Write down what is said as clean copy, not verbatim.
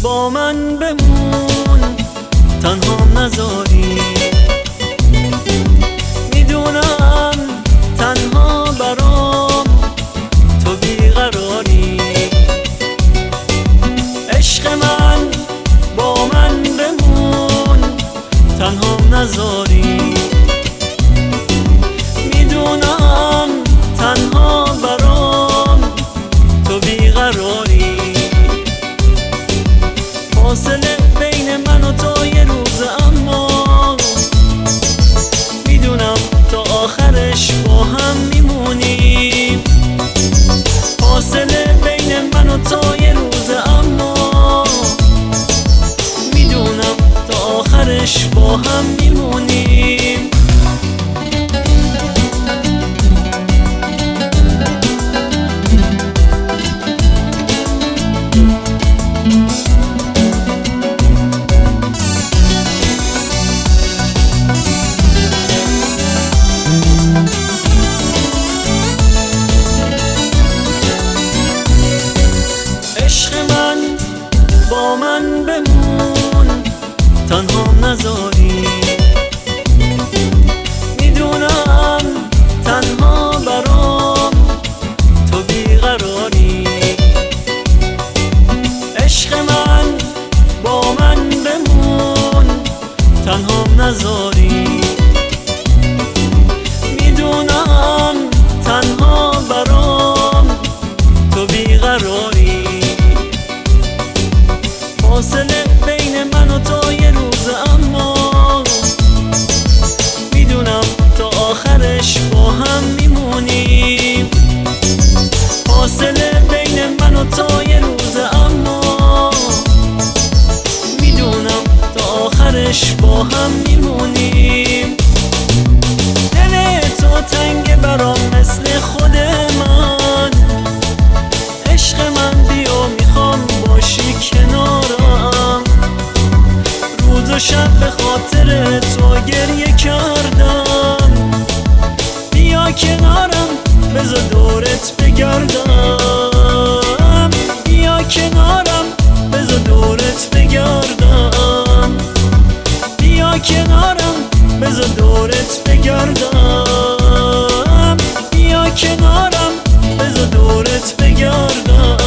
با من بمون، تنها نذاری. میدونم تنها برام تو بیقراری. عشق من با من بمون، تنها نذاری. میدونم تنها برام تو بیقراری. فاصله بین من و تو یه روزه، اما میدونم تا آخرش با هم میمونیم. فاصله بین من و تو یه روزه، اما میدونم تا آخرش با هم میمونیم. با من بمون، تنها نذاری. میدونم تنها برام تو بیقراری. عشق من با من بمون، تنها نذاری. میدونم تنها برام تو بیقراری. فاصله بین من و تو یه روزه، اما میدونم تا آخرش با هم میمونیم. فاصله بین من و تو یه روزه، اما میدونم تا آخرش با هم میمونیم. دل تو تنگ برام مثل خود من. عشق من بیا، میخوام باشی کنارم. روز و شب به خاطر تو گریه کردم. بیا کنارم، بذار دورت بگردم. بیا کنارم، بذار دورت بگردم. بیا کنارم، بذار دورت بگردم. بیا کنارم، بذار دورت بگردم.